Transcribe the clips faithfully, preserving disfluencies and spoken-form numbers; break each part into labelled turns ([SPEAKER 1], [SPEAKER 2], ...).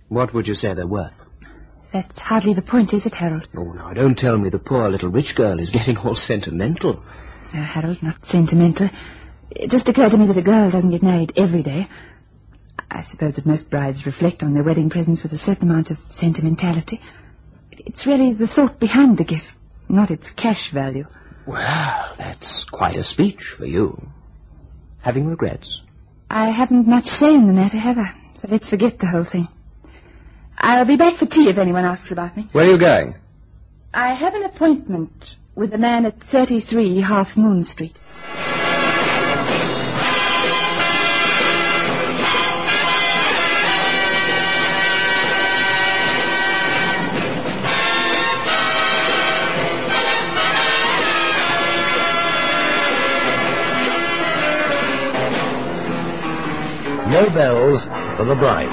[SPEAKER 1] What would you say they're worth?
[SPEAKER 2] That's hardly the point, is it, Harold?
[SPEAKER 1] Oh, now, don't tell me the poor little rich girl is getting all sentimental.
[SPEAKER 2] No, Harold, not sentimental. It just occurred to me that a girl doesn't get married every day. I suppose that most brides reflect on their wedding presents with a certain amount of sentimentality. It's really the thought behind the gift, not its cash value.
[SPEAKER 1] Well, that's quite a speech for you. Having regrets?
[SPEAKER 2] I haven't much say in the matter, have I? So let's forget the whole thing. I'll be back for tea if anyone asks about me.
[SPEAKER 1] Where are you going?
[SPEAKER 2] I have an appointment with a man at thirty-three Half Moon Street.
[SPEAKER 3] No bells for the bride.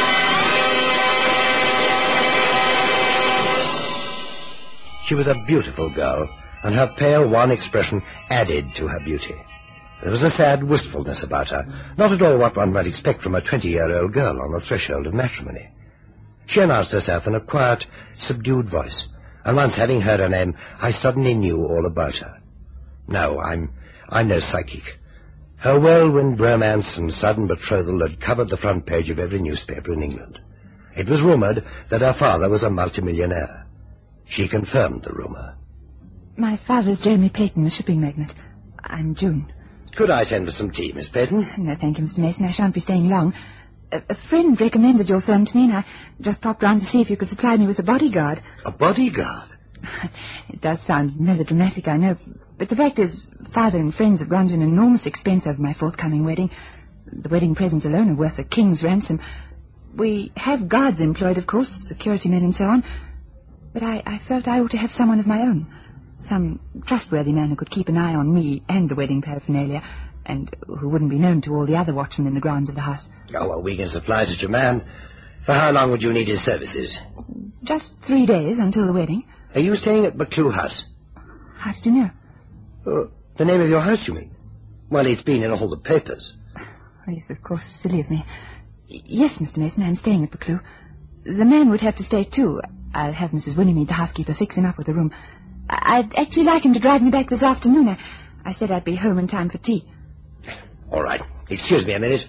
[SPEAKER 3] She was a beautiful girl, and her pale, wan expression added to her beauty. There was a sad wistfulness about her, not at all what one might expect from a twenty-year-old girl on the threshold of matrimony. She announced herself in a quiet, subdued voice, and once having heard her name, I suddenly knew all about her. No, I'm, I'm no psychic. Her whirlwind romance and sudden betrothal had covered the front page of every newspaper in England. It was rumoured that her father was a multimillionaire. She confirmed the rumour.
[SPEAKER 2] My father's Jeremy Peyton, the shipping magnate. I'm June.
[SPEAKER 3] Could I send for some tea, Miss Peyton?
[SPEAKER 2] No, thank you, Mister Mason. I shan't be staying long. A, a friend recommended your firm to me, and I just popped round to see if you could supply me with a bodyguard.
[SPEAKER 3] A bodyguard?
[SPEAKER 2] It does sound melodramatic, I know. But the fact is, Father and friends have gone to an enormous expense over my forthcoming wedding. The wedding presents alone are worth a king's ransom. We have guards employed, of course, security men and so on. But I, I felt I ought to have someone of my own. Some trustworthy man who could keep an eye on me and the wedding paraphernalia, and who wouldn't be known to all the other watchmen in the grounds of the house.
[SPEAKER 3] Oh, well, we can supply such a man. For how long would you need his services?
[SPEAKER 2] Just three days until the wedding.
[SPEAKER 3] Are you staying at Buccleuch House?
[SPEAKER 2] How did you know?
[SPEAKER 3] Oh, the name of your house, you mean? Well, it's been in all the papers.
[SPEAKER 2] Oh, yes, of course, silly of me. Y- yes, Mister Mason, I'm staying at Buccleuch. The man would have to stay, too. I'll have Missus Winnemede, the housekeeper, fix him up with a room. I- I'd actually like him to drive me back this afternoon. I, I said I'd be home in time for tea.
[SPEAKER 3] All right. Excuse me a minute.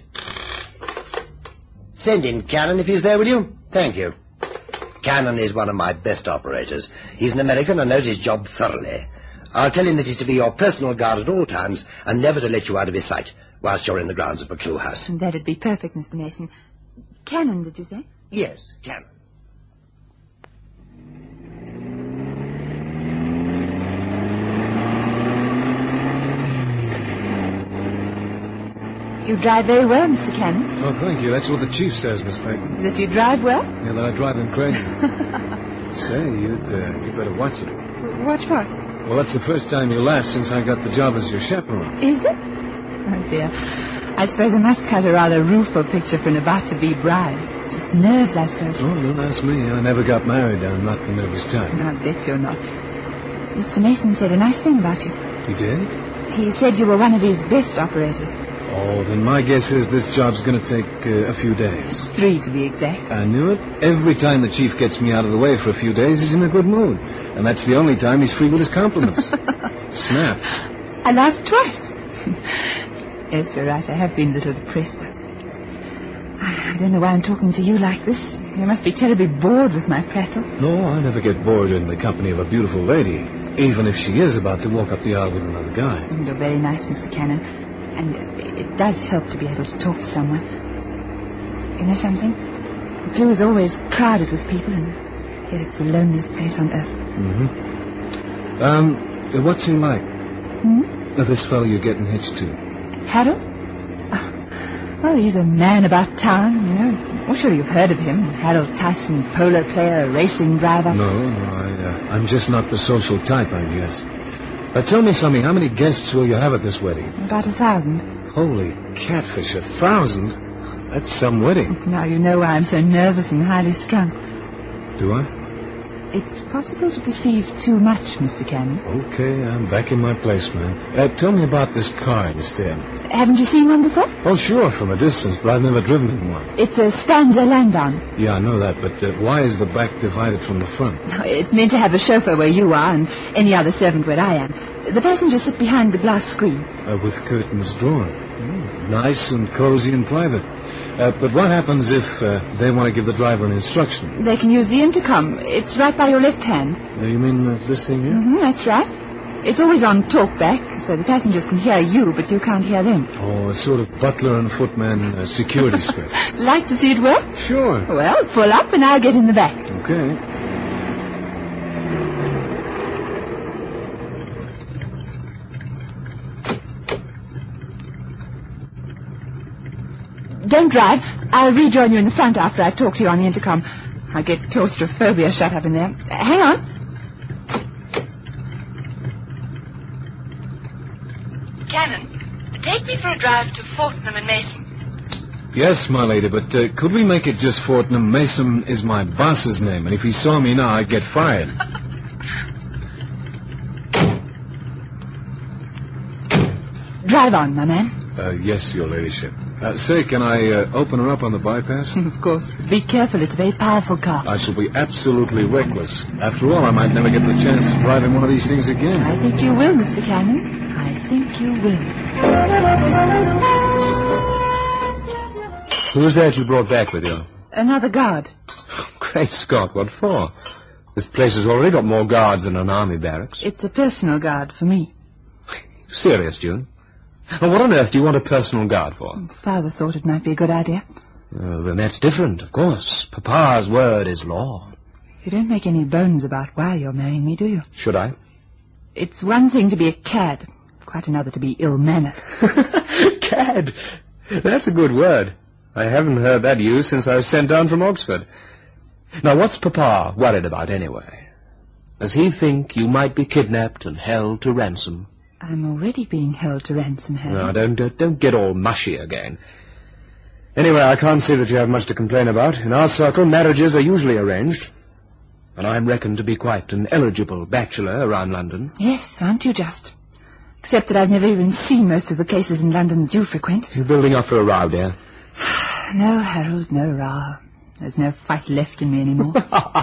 [SPEAKER 3] Send in Cannon if he's there, will you? Thank you. Cannon is one of my best operators. He's an American and knows his job thoroughly. I'll tell him that he's to be your personal guard at all times and never to let you out of his sight whilst you're in the grounds of Buccleuch House.
[SPEAKER 2] That'd be perfect, Mister Mason. Cannon, did you say?
[SPEAKER 3] Yes, Cannon.
[SPEAKER 2] You drive very well, Mister Cannon.
[SPEAKER 4] Oh, thank you. That's what the chief says, Miss Peyton.
[SPEAKER 2] That you drive well?
[SPEAKER 4] Yeah, that I drive him crazy. Say, you'd, uh, you'd better watch it.
[SPEAKER 2] Watch what?
[SPEAKER 4] Well, that's the first time you laughed since I got the job as your chaperone.
[SPEAKER 2] Is it? Oh, dear. I suppose I must cut a rather rueful picture for an about-to-be bride. It's nerves, I suppose.
[SPEAKER 4] Oh, don't ask me. I never got married. I'm not the nervous type.
[SPEAKER 2] I bet you're not. Mister Mason said a nice thing about you.
[SPEAKER 4] He did?
[SPEAKER 2] He said you were one of his best operators.
[SPEAKER 4] Oh, then my guess is this job's going to take uh, a few days.
[SPEAKER 2] Three, to be exact.
[SPEAKER 4] I knew it. Every time the chief gets me out of the way for a few days, he's in a good mood. And that's the only time he's free with his compliments. Snap.
[SPEAKER 2] I laughed twice. Yes, you're right. I have been a little depressed. I don't know why I'm talking to you like this. You must be terribly bored with my prattle.
[SPEAKER 4] No, I never get bored in the company of a beautiful lady, even if she is about to walk up the aisle with another guy.
[SPEAKER 2] You're very nice, Mister Cannon. And it does help to be able to talk to someone. You know something? Buccleuch is always crowded with people, and yet it's the loneliest place on earth.
[SPEAKER 4] Mm-hmm. Um, what's he like?
[SPEAKER 2] Hmm?
[SPEAKER 4] This fellow you're getting hitched to.
[SPEAKER 2] Harold? Oh, well, he's a man about town, you know. Well, sure, you've heard of him. Harold Tyson, polo player, racing driver.
[SPEAKER 4] No, no, I, uh, I'm just not the social type, I guess. Uh, tell me something. How many guests will you have at this wedding?
[SPEAKER 2] About a thousand.
[SPEAKER 4] Holy catfish, a thousand? That's some wedding.
[SPEAKER 2] Now you know why I'm so nervous and highly strung.
[SPEAKER 4] Do I?
[SPEAKER 2] It's possible to perceive too much, Mister Cannon.
[SPEAKER 4] Okay, I'm back in my place, man. Uh, tell me about this car instead.
[SPEAKER 2] Haven't you seen one before?
[SPEAKER 4] Oh, sure, from a distance, but I've never driven in one.
[SPEAKER 2] It's a Spanzer Landau.
[SPEAKER 4] Yeah, I know that, but uh, why is the back divided from the front?
[SPEAKER 2] It's meant to have a chauffeur where you are and any other servant where I am. The passengers sit behind the glass screen.
[SPEAKER 4] Uh, with curtains drawn. Mm, nice and cozy and private. Uh, but what happens if uh, they want to give the driver an instruction?
[SPEAKER 2] They can use the intercom. It's right by your left hand.
[SPEAKER 4] Uh, you mean uh, this thing here?
[SPEAKER 2] Mm-hmm, that's right. It's always on talkback, so the passengers can hear you, but you can't hear them.
[SPEAKER 4] Oh, a sort of butler and footman uh, security script.
[SPEAKER 2] Like to see it work?
[SPEAKER 4] Sure.
[SPEAKER 2] Well, pull up and I'll get in the back.
[SPEAKER 4] Okay.
[SPEAKER 2] Don't drive. I'll rejoin you in the front after I've talked to you on the intercom. I get claustrophobia shut up in there. Uh, hang on. Cannon, take me for a drive to Fortnum and Mason.
[SPEAKER 4] Yes, my lady, but uh, could we make it just Fortnum? Mason is my boss's name, and if he saw me now, I'd get fired.
[SPEAKER 2] Drive on, my man.
[SPEAKER 4] Uh, yes, your ladyship. Uh, say, can I uh, open her up on the bypass?
[SPEAKER 2] Of course. Be careful, it's a very powerful car.
[SPEAKER 4] I shall be absolutely reckless. After all, I might never get the chance to drive in one of these things again.
[SPEAKER 2] I think you will, Mister Cannon. I think you will.
[SPEAKER 1] Who's that you brought back with you?
[SPEAKER 2] Another guard.
[SPEAKER 1] Great Scott, what for? This place has already got more guards than an army barracks.
[SPEAKER 2] It's a personal guard for me.
[SPEAKER 1] Serious, June? Well, what on earth do you want a personal guard for?
[SPEAKER 2] Father thought it might be a good idea.
[SPEAKER 1] Uh, then that's different, of course. Papa's word is law.
[SPEAKER 2] You don't make any bones about why you're marrying me, do you?
[SPEAKER 1] Should I?
[SPEAKER 2] It's one thing to be a cad, quite another to be ill-mannered.
[SPEAKER 1] Cad? That's a good word. I haven't heard that used since I was sent down from Oxford. Now, what's Papa worried about anyway? Does he think you might be kidnapped and held to ransom?
[SPEAKER 2] I'm already being held to ransom, Harry.
[SPEAKER 1] No, don't, don't, don't get all mushy again. Anyway, I can't see that you have much to complain about. In our circle, marriages are usually arranged. And I'm reckoned to be quite an eligible bachelor around London.
[SPEAKER 2] Yes, aren't you just? Except that I've never even seen most of the places in London that you frequent.
[SPEAKER 1] You're building up for a row, dear.
[SPEAKER 2] No, Harold, no row. There's no fight left in me anymore.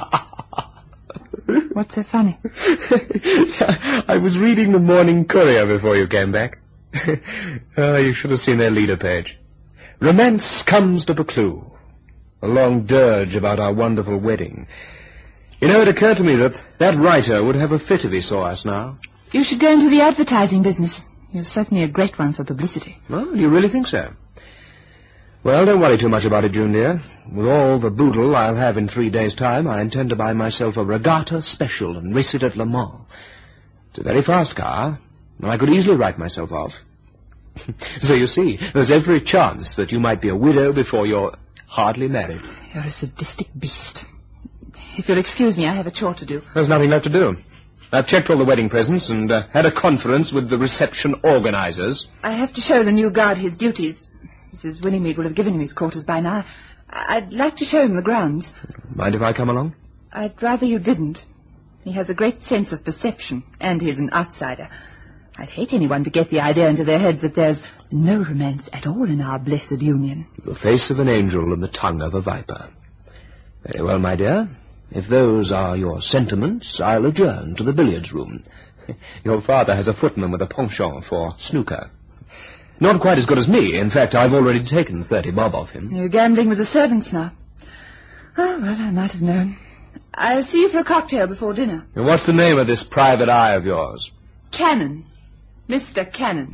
[SPEAKER 2] What's so funny?
[SPEAKER 1] I was reading the Morning Courier before you came back. Oh, you should have seen their leader page. Romance comes to Buccleuch. A long dirge about our wonderful wedding. You know, it occurred to me that that writer would have a fit if he saw us now.
[SPEAKER 2] You should go into the advertising business. You're certainly a great one for publicity.
[SPEAKER 1] Oh, do you really think so? Well, don't worry too much about it, June, dear. With all the boodle I'll have in three days' time, I intend to buy myself a regatta special and race it at Le Mans. It's a very fast car, and I could easily write myself off. So you see, there's every chance that you might be a widow before you're hardly married.
[SPEAKER 2] You're a sadistic beast. If you'll excuse me, I have a chore to do.
[SPEAKER 1] There's nothing left to do. I've checked all the wedding presents and uh, had a conference with the reception organizers.
[SPEAKER 2] I have to show the new guard his duties. Missus Winnymead will have given him his quarters by now. I'd like to show him the grounds.
[SPEAKER 1] Mind if I come along?
[SPEAKER 2] I'd rather you didn't. He has a great sense of perception, and he's an outsider. I'd hate anyone to get the idea into their heads that there's no romance at all in our blessed union.
[SPEAKER 1] The face of an angel and the tongue of a viper. Very well, my dear. If those are your sentiments, I'll adjourn to the billiards room. Your father has a footman with a penchant for snooker. Not quite as good as me. In fact, I've already taken thirty bob off him.
[SPEAKER 2] You're gambling with the servants now. Oh, well, I might have known. I'll see you for a cocktail before dinner.
[SPEAKER 1] And what's the name of this private eye of yours?
[SPEAKER 2] Cannon. Mister Cannon.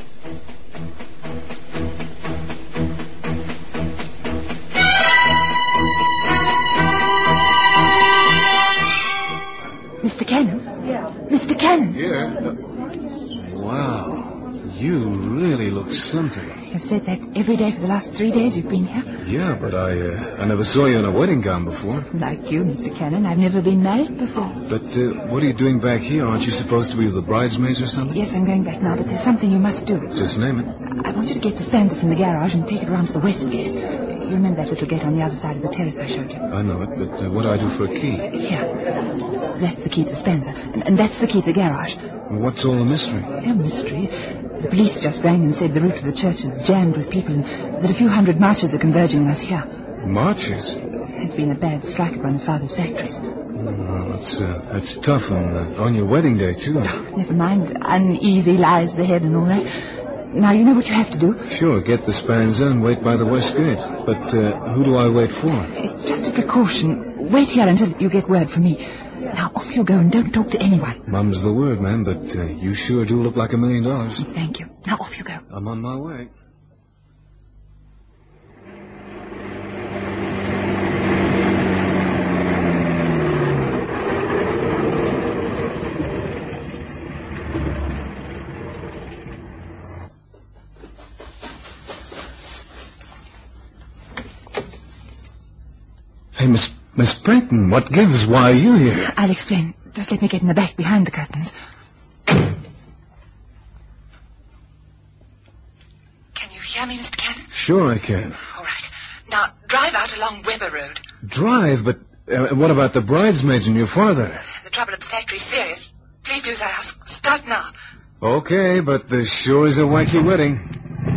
[SPEAKER 2] Mister Cannon? Yeah. Mister Cannon?
[SPEAKER 4] Yeah. Wow. You really look something.
[SPEAKER 2] You've said that every day for the last three days you've been here.
[SPEAKER 4] Yeah, but I uh, I never saw you in a wedding gown before.
[SPEAKER 2] Like you, Mister Cannon, I've never been married before.
[SPEAKER 4] But uh, what are you doing back here? Aren't you supposed to be with the bridesmaids or something?
[SPEAKER 2] Yes, I'm going back now, but there's something you must do.
[SPEAKER 4] Just name it.
[SPEAKER 2] I want you to get the Spanzer from the garage and take it around to the west gate. You remember that little gate on the other side of the terrace I showed you?
[SPEAKER 4] I know it, but uh, what do I do for a key?
[SPEAKER 2] Here. That's the key to the Spencer. And, and that's the key to the garage.
[SPEAKER 4] Well, what's all the mystery?
[SPEAKER 2] No mystery. The police just rang and said the route to the church is jammed with people and that a few hundred marchers are converging on us here.
[SPEAKER 4] Marchers?
[SPEAKER 2] There's been a bad strike at one of Father's factories.
[SPEAKER 4] Oh, that's, uh, that's tough on, uh, on your wedding day, too.
[SPEAKER 2] Oh, never mind. Uneasy lies the head and all that. Now, you know what you have to do?
[SPEAKER 4] Sure, get the Spencer and wait by the west gate. But uh, who do I wait for?
[SPEAKER 2] It's just a precaution. Wait here until you get word from me. Now, off you go and don't talk to anyone.
[SPEAKER 4] Mum's the word, ma'am, but uh, you sure do look like a million dollars.
[SPEAKER 2] Thank you. Now, off you go.
[SPEAKER 4] I'm on my way. Hey, Miss Miss Brayton, what gives? Why are you here?
[SPEAKER 2] I'll explain. Just let me get in the back behind the curtains. Can you hear me, Mister Cannon?
[SPEAKER 4] Sure I can.
[SPEAKER 2] All right. Now, drive out along Weber Road.
[SPEAKER 4] Drive? But uh, what about the bridesmaids and your father?
[SPEAKER 2] The trouble at the factory is serious. Please do as I ask. Start now.
[SPEAKER 4] Okay, but this sure is a wacky wedding.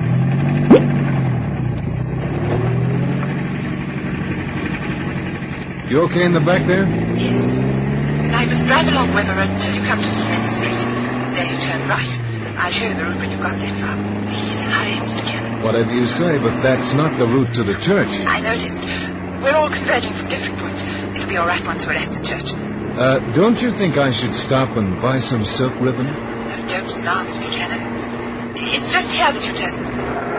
[SPEAKER 4] You okay in the back there?
[SPEAKER 2] Yes. Now you must drive along Weber Road until you come to Smith Street. There you turn right. I'll show you the route when you've got that far. Please hurry, Mister Cannon.
[SPEAKER 4] Whatever you say, but that's not the route to the church.
[SPEAKER 2] I noticed. We're all converging from different points. It'll be all right once we're at the church.
[SPEAKER 4] Uh, don't you think I should stop and buy some silk ribbon?
[SPEAKER 2] No jokes now, Mister Cannon. It's just here that you turn.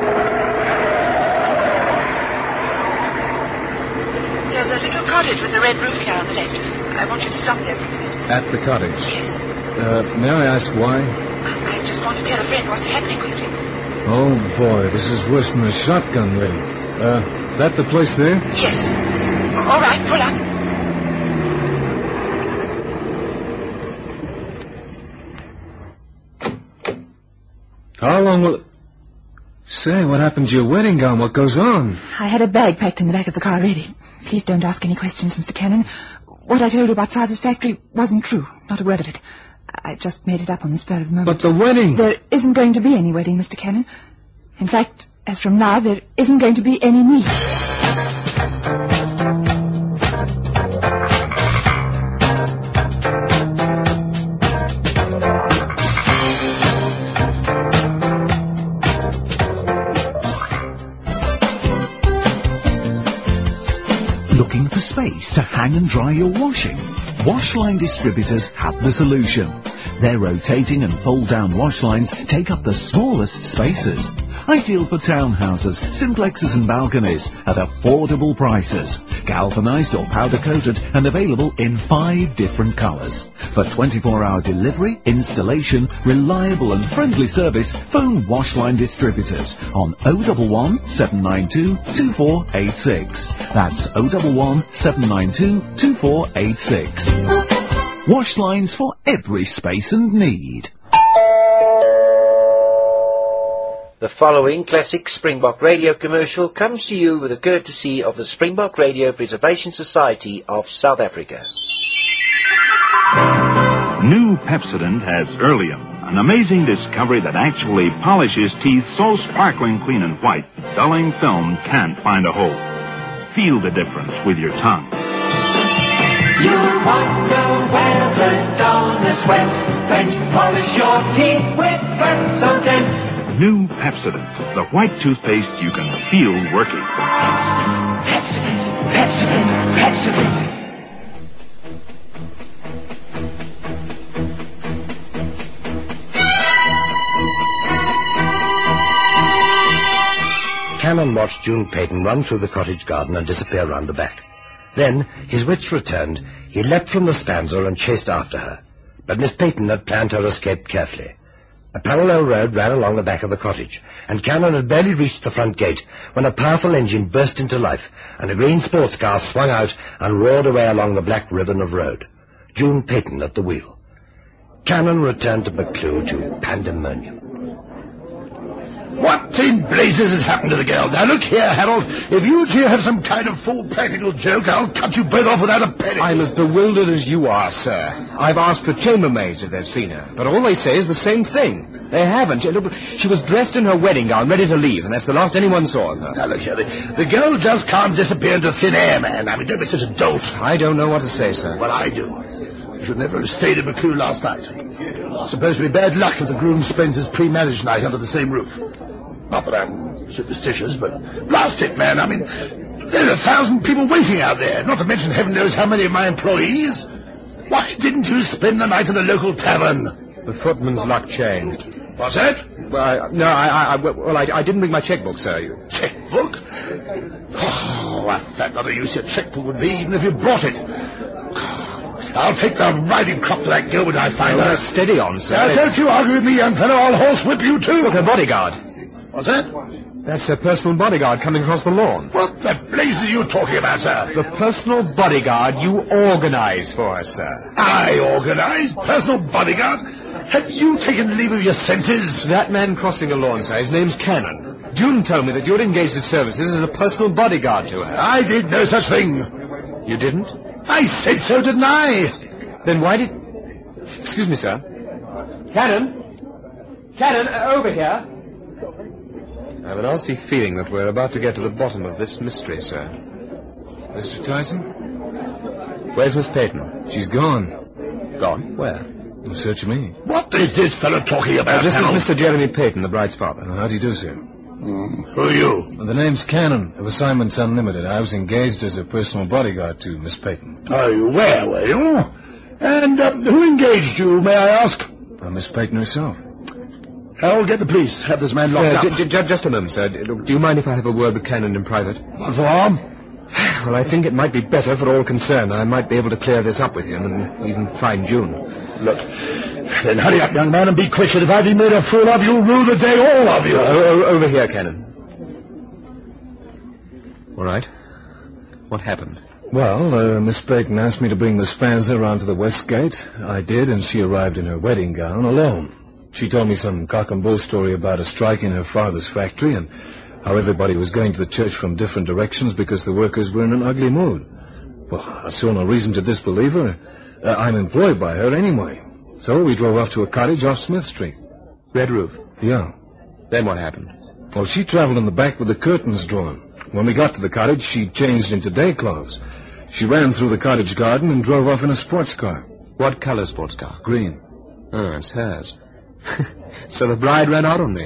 [SPEAKER 2] There's a little cottage with a red roof here on the left. I want you to stop there for a minute.
[SPEAKER 4] At the cottage?
[SPEAKER 2] Yes.
[SPEAKER 4] Uh, may I ask why?
[SPEAKER 2] I, I just want to tell a friend what's happening quickly.
[SPEAKER 4] Oh, boy, this is worse than a shotgun wedding. Uh, that the place there?
[SPEAKER 2] Yes. All right, pull up.
[SPEAKER 4] How long will... Say, what happened to your wedding gown? What goes on?
[SPEAKER 2] I had a bag packed in the back of the car ready. Please don't ask any questions, Mister Cannon. What I told you about Father's factory wasn't true. Not a word of it. I just made it up on the spur of the moment.
[SPEAKER 4] But the wedding...
[SPEAKER 2] There isn't going to be any wedding, Mister Cannon. In fact, as from now, there isn't going to be any me.
[SPEAKER 5] Looking for space to hang and dry your washing? Washline Distributors have the solution. Their rotating and fold-down wash lines take up the smallest spaces. Ideal for townhouses, simplexes and balconies at affordable prices. Galvanized or powder-coated and available in five different colors. For twenty-four hour delivery, installation, reliable and friendly service, phone Washline Distributors on oh one one, seven nine two, two four eight six. That's oh one one, seven nine two, two four eight six. Wash lines for every space and need.
[SPEAKER 6] The following classic Springbok radio commercial comes to you with the courtesy of the Springbok Radio Preservation Society of South Africa.
[SPEAKER 7] New Pepsodent has Earlium, an amazing discovery that actually polishes teeth so sparkling clean and white, dulling film can't find a hole. Feel the difference with your tongue.
[SPEAKER 8] You wonder where the dawn is wet when you polish your teeth with Pepsodent.
[SPEAKER 7] New Pepsodent, the white toothpaste you can feel working.
[SPEAKER 8] Pepsodent, Pepsodent, Pepsodent.
[SPEAKER 3] Cannon watched June Peyton run through the cottage garden and disappear round the back. Then, his wits returned, he leapt from the spanzer and chased after her. But Miss Peyton had planned her escape carefully. A parallel road ran along the back of the cottage, and Cannon had barely reached the front gate when a powerful engine burst into life, and a green sports car swung out and roared away along the black ribbon of road. June Peyton at the wheel. Cannon returned to McClue to pandemonium.
[SPEAKER 9] What in blazes has happened to the girl? Now, look here, Harold. If you two have some kind of full practical joke, I'll cut you both off without a penny.
[SPEAKER 1] I'm as bewildered as you are, sir. I've asked the chambermaids if they've seen her, but all they say is the same thing. They haven't. She, look, she was dressed in her wedding gown, ready to leave, and that's the last anyone saw of her.
[SPEAKER 9] Now, look here. The, the girl just can't disappear into thin air, man. I mean, don't be such a dolt.
[SPEAKER 1] I don't know what to say, sir.
[SPEAKER 9] Well, I do. You should never have stayed in McClue last night. It's supposed to be bad luck if the groom spends his pre-marriage night under the same roof. Not that I'm superstitious, but blast it, man. I mean, there are a thousand people waiting out there, not to mention heaven knows how many of my employees. Why didn't you spend the night in the local tavern?
[SPEAKER 1] The footman's luck changed.
[SPEAKER 9] What's that?
[SPEAKER 1] Well, I, no, I, I, well, I, I didn't bring my checkbook, sir.
[SPEAKER 9] Checkbook? Oh, what fat lot of use your checkbook would be, even if you brought it. I'll take the riding crop to that girl when I find
[SPEAKER 1] oh,
[SPEAKER 9] her.
[SPEAKER 1] Steady on, sir.
[SPEAKER 9] Now, don't you argue with me, young fellow. I'll horsewhip you, too.
[SPEAKER 1] Look, her bodyguard.
[SPEAKER 9] What's that?
[SPEAKER 1] That's her personal bodyguard coming across the lawn.
[SPEAKER 9] What the blazes are you talking about, sir?
[SPEAKER 1] The personal bodyguard you organized for her, sir.
[SPEAKER 9] I organized? Personal bodyguard? Have you taken leave of your senses?
[SPEAKER 1] That man crossing the lawn, sir, his name's Cannon. June told me that you had engaged his services as a personal bodyguard to her.
[SPEAKER 9] I did no such thing.
[SPEAKER 1] You didn't?
[SPEAKER 9] I said so, didn't I?
[SPEAKER 1] Then why did... Excuse me, sir. Cannon? Cannon, uh, over here. I have a nasty feeling that we're about to get to the bottom of this mystery, sir.
[SPEAKER 4] Mister Tyson?
[SPEAKER 1] Where's Miss Peyton?
[SPEAKER 4] She's gone.
[SPEAKER 1] Gone? Where?
[SPEAKER 4] Well, search me.
[SPEAKER 9] What is this fellow talking about,
[SPEAKER 1] uh, This
[SPEAKER 9] Harold?
[SPEAKER 1] is Mister Jeremy Peyton, the bride's father.
[SPEAKER 4] Well, how do you do, sir?
[SPEAKER 9] Mm, who are you?
[SPEAKER 4] Well, the name's Cannon of Assignments Unlimited. I was engaged as a personal bodyguard to Miss Peyton.
[SPEAKER 9] Oh, you were, were you? And um, who engaged you, may I ask?
[SPEAKER 4] Well, Miss Peyton herself.
[SPEAKER 9] Harold, get the police. Have this man locked
[SPEAKER 1] Uh,
[SPEAKER 9] up.
[SPEAKER 1] j- j- just a moment, sir. Look, do you mind if I have a word with Cannon in private?
[SPEAKER 9] What for harm?
[SPEAKER 1] Well, I think it might be better for all concerned. I might be able to clear this up with him and even find June.
[SPEAKER 9] Look, then hurry up, young man, and be quick. And if I've been made a fool of, you'll rue the day, all of you.
[SPEAKER 1] Uh, o- over here, Cannon. All right. What happened?
[SPEAKER 4] Well, uh, Miss Peyton asked me to bring the Spanzer round to the West Gate. I did, and she arrived in her wedding gown alone. She told me some cock and bull story about a strike in her father's factory and how everybody was going to the church from different directions because the workers were in an ugly mood. Well, I saw no reason to disbelieve her. Uh, I'm employed by her anyway. So we drove off to a cottage off Smith Street.
[SPEAKER 1] Red Roof.
[SPEAKER 4] Yeah.
[SPEAKER 1] Then what happened?
[SPEAKER 4] Well, she traveled in the back with the curtains drawn. When we got to the cottage, she changed into day clothes. She ran through the cottage garden and drove off in a sports car.
[SPEAKER 1] What color sports car?
[SPEAKER 4] Green.
[SPEAKER 1] Oh, it's hers. So the bride ran out on me.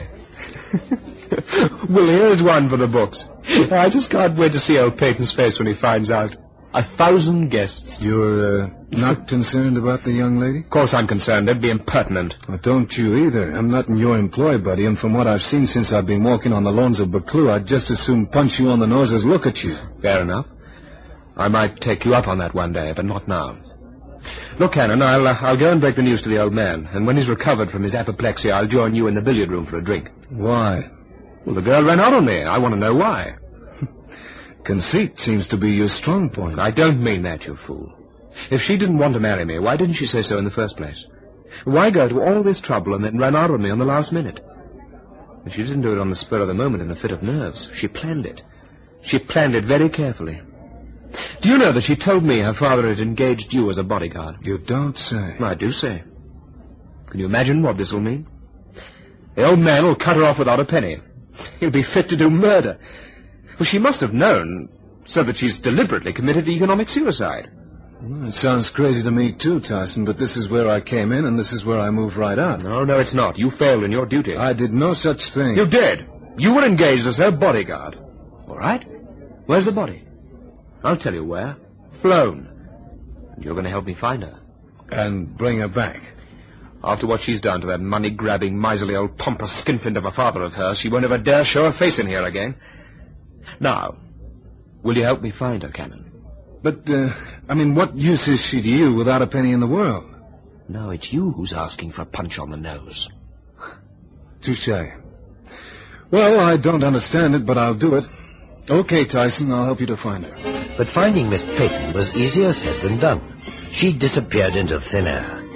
[SPEAKER 1] Well, here's one for the books. I just can't wait to see old Peyton's face when he finds out. A thousand guests.
[SPEAKER 4] You're uh, not concerned about the young lady?
[SPEAKER 1] Of course I'm concerned. They'd be impertinent.
[SPEAKER 4] Well, don't you either. I'm not in your employ, buddy, and from what I've seen since I've been walking on the lawns of Buccleuch, I'd just as soon punch you on the nose as look at you.
[SPEAKER 1] Fair enough. I might take you up on that one day, but not now. Look, Cannon, I'll, uh, I'll go and break the news to the old man, and when he's recovered from his apoplexy, I'll join you in the billiard room for a drink.
[SPEAKER 4] Why?
[SPEAKER 1] Well, the girl ran out on me. I want to know why.
[SPEAKER 4] Conceit seems to be your strong point.
[SPEAKER 1] I don't mean that, you fool. If she didn't want to marry me, why didn't she say so in the first place? Why go to all this trouble and then run out on me on the last minute? And she didn't do it on the spur of the moment in a fit of nerves. She planned it. She planned it very carefully. Do you know that she told me her father had engaged you as a bodyguard?
[SPEAKER 4] You don't say.
[SPEAKER 1] I do say. Can you imagine what this will mean? The old man will cut her off without a penny. He'll be fit to do murder. Well, she must have known, so that she's deliberately committed economic suicide.
[SPEAKER 4] Well, it sounds crazy to me, too, Tyson, but this is where I came in, and this is where I moved right out.
[SPEAKER 1] No, no, it's not. You failed in your duty.
[SPEAKER 4] I did no such thing.
[SPEAKER 1] You did. You were engaged as her bodyguard. All right. Where's the body? I'll tell you where. Flown. And you're going to help me find her.
[SPEAKER 4] And bring her back.
[SPEAKER 1] After what she's done to that money-grabbing, miserly old pompous skinflint of a father of hers, she won't ever dare show her face in here again. Now, will you help me find her, Cannon?
[SPEAKER 4] But, uh, I mean, what use is she to you without a penny in the world?
[SPEAKER 1] No, it's you who's asking for a punch on the nose.
[SPEAKER 4] Touché. Well, I don't understand it, but I'll do it. Okay, Tyson, I'll help you to find her.
[SPEAKER 3] But finding Miss Peyton was easier said than done. She disappeared into thin air.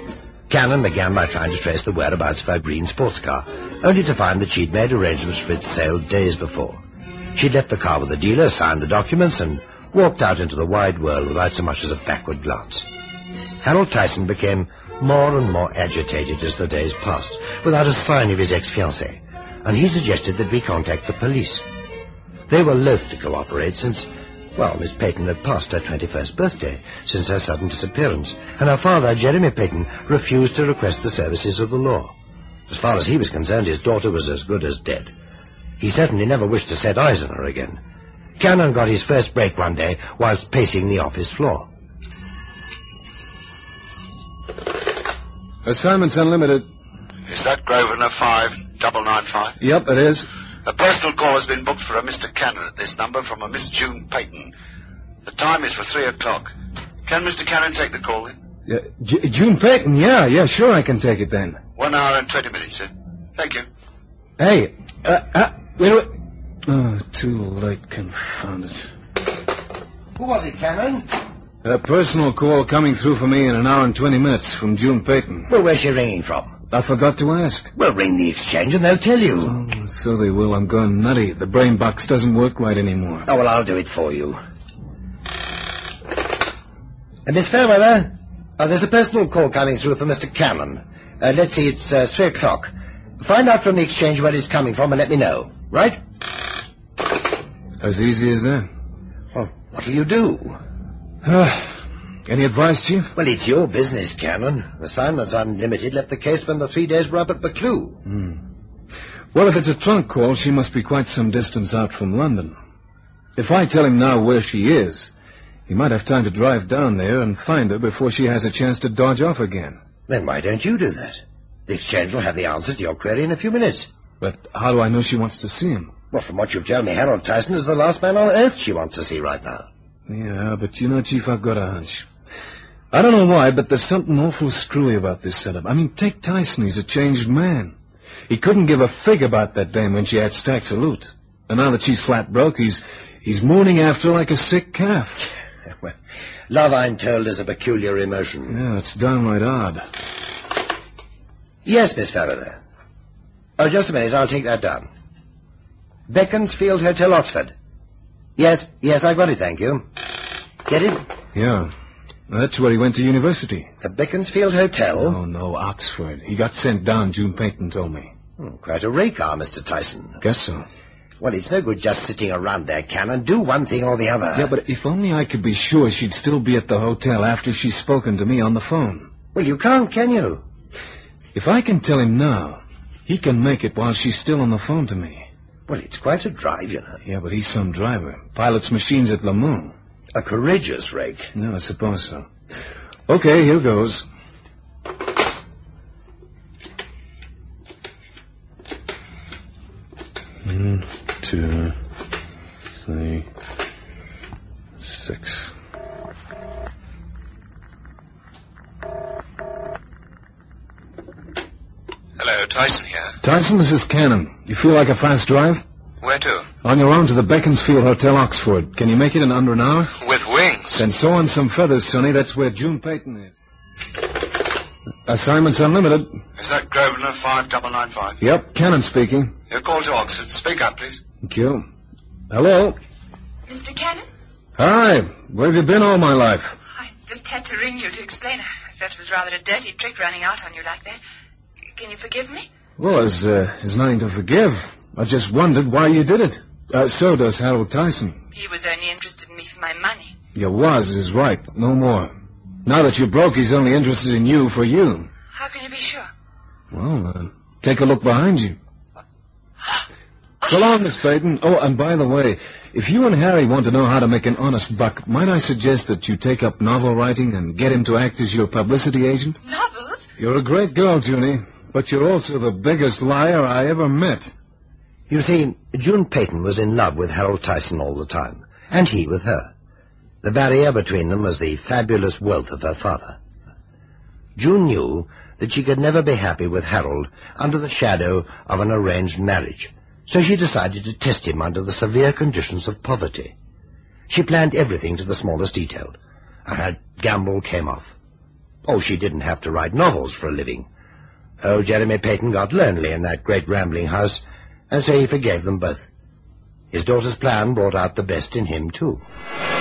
[SPEAKER 3] Cannon began by trying to trace the whereabouts of her green sports car, only to find that she'd made arrangements for its sale days before. She'd left the car with the dealer, signed the documents, and walked out into the wide world without so much as a backward glance. Harold Tyson became more and more agitated as the days passed, without a sign of his ex-fiancée, and he suggested that we contact the police. They were loath to cooperate since, well, Miss Peyton had passed her twenty-first birthday since her sudden disappearance, and her father, Jeremy Peyton, refused to request the services of the law. As far as he was concerned, his daughter was as good as dead. He certainly never wished to set eyes on her again. Cannon got his first break one day whilst pacing the office floor.
[SPEAKER 4] Assignments Unlimited.
[SPEAKER 10] Is that Grosvenor five double nine five?
[SPEAKER 4] Yep, it is.
[SPEAKER 10] A personal call has been booked for a Mister Cannon at this number from a Miss June Peyton. The time is for three o'clock. Can Mister Cannon take the call then?
[SPEAKER 4] Yeah, J- June Peyton, yeah, yeah, sure I can take it then.
[SPEAKER 10] One hour and twenty minutes, sir. Thank you.
[SPEAKER 4] Hey, uh, uh, wait, wait. Oh, too late, confound it.
[SPEAKER 3] Who was it, Cannon?
[SPEAKER 4] A personal call coming through for me in an hour and twenty minutes from June Peyton.
[SPEAKER 3] Well, where's she ringing from?
[SPEAKER 4] I forgot to ask.
[SPEAKER 3] Well, ring the exchange and they'll tell you.
[SPEAKER 4] Oh, so they will. I'm going nutty. The brain box doesn't work right anymore.
[SPEAKER 3] Oh, well, I'll do it for you. Uh, Miss Fairweather, uh, there's a personal call coming through for Mister Cannon. Uh, let's see, it's uh, three o'clock. Find out from the exchange where it's coming from and let me know, right?
[SPEAKER 4] As easy as that.
[SPEAKER 3] Well, what'll you do?
[SPEAKER 4] Uh, any advice, Chief?
[SPEAKER 3] Well, it's your business, Cannon. Assignments Unlimited left the case when the three days were up at Buccleuch.
[SPEAKER 4] Hmm. Well, if it's a trunk call, she must be quite some distance out from London. If I tell him now where she is, he might have time to drive down there and find her before she has a chance to dodge off again.
[SPEAKER 3] Then why don't you do that? The exchange will have the answer to your query in a few minutes.
[SPEAKER 4] But how do I know she wants to see him?
[SPEAKER 3] Well, from what you've told me, Harold Tyson is the last man on earth she wants to see right now.
[SPEAKER 4] Yeah, but you know, Chief, I've got a hunch. I don't know why, but there's something awful screwy about this setup. I mean, take Tyson, he's a changed man. He couldn't give a fig about that dame when she had stacks of loot. And now that she's flat broke, he's he's mourning after her like a sick calf.
[SPEAKER 3] Well, love, I'm told, is a peculiar emotion.
[SPEAKER 4] Yeah, it's downright odd.
[SPEAKER 3] Yes, Miss Faraday. Oh, just a minute, I'll take that down. Beaconsfield Hotel, Oxford. Yes, yes, I've got it, thank you. Get it?
[SPEAKER 4] Yeah. That's where he went to university.
[SPEAKER 3] The Beaconsfield Hotel?
[SPEAKER 4] Oh, no, Oxford. He got sent down, June Peyton told me.
[SPEAKER 3] Hmm, quite a rake, ah, Mister Tyson.
[SPEAKER 4] Guess so.
[SPEAKER 3] Well, it's no good just sitting around there, Cannon. Do one thing or the other.
[SPEAKER 4] Yeah, but if only I could be sure she'd still be at the hotel after she's spoken to me on the phone.
[SPEAKER 3] Well, you can't, can you?
[SPEAKER 4] If I can tell him now, he can make it while she's still on the phone to me.
[SPEAKER 3] Well, it's quite a drive, you know.
[SPEAKER 4] Yeah, but he's some driver. Pilots machines at Le Mans.
[SPEAKER 3] A courageous rake.
[SPEAKER 4] No, I suppose so. Okay, here goes. One, two, three, six.
[SPEAKER 10] Hello, Tyson here.
[SPEAKER 4] Tyson, this is Cannon. You feel like a fast drive?
[SPEAKER 10] Where to?
[SPEAKER 4] On your own to the Beaconsfield Hotel, Oxford. Can you make it in under an hour?
[SPEAKER 10] With wings.
[SPEAKER 4] Then sew on some feathers, Sonny. That's where June Peyton is. Assignments Unlimited.
[SPEAKER 10] Is that Grosvenor five double nine five?
[SPEAKER 4] Yep, Cannon speaking.
[SPEAKER 10] Your call to Oxford. Speak up, please.
[SPEAKER 4] Thank you. Hello?
[SPEAKER 2] Mister Cannon?
[SPEAKER 4] Hi. Where have you been all my life?
[SPEAKER 2] I just had to ring you to explain. I felt it was rather a dirty trick running out on you like that. Can you forgive me?
[SPEAKER 4] Well, there's, uh, there's nothing to forgive. I just wondered why you did it. Uh, so does Harold Tyson.
[SPEAKER 2] He was only interested in me for my money.
[SPEAKER 4] You was is right. No more. Now that you're broke, he's only interested in you for you.
[SPEAKER 2] How can you be sure?
[SPEAKER 4] Well, uh, take a look behind you. So long, Miss Peyton. Oh, and by the way, if you and Harry want to know how to make an honest buck, might I suggest that you take up novel writing and get him to act as your publicity agent?
[SPEAKER 2] Novels?
[SPEAKER 4] You're a great girl, Junie, but you're also the biggest liar I ever met.
[SPEAKER 3] You see, June Peyton was in love with Harold Tyson all the time, and he with her. The barrier between them was the fabulous wealth of her father. June knew that she could never be happy with Harold under the shadow of an arranged marriage, so she decided to test him under the severe conditions of poverty. She planned everything to the smallest detail, and her gamble came off. Oh, she didn't have to write novels for a living. Old Jeremy Peyton got lonely in that great rambling house, and so he forgave them both. His daughter's plan brought out the best in him, too.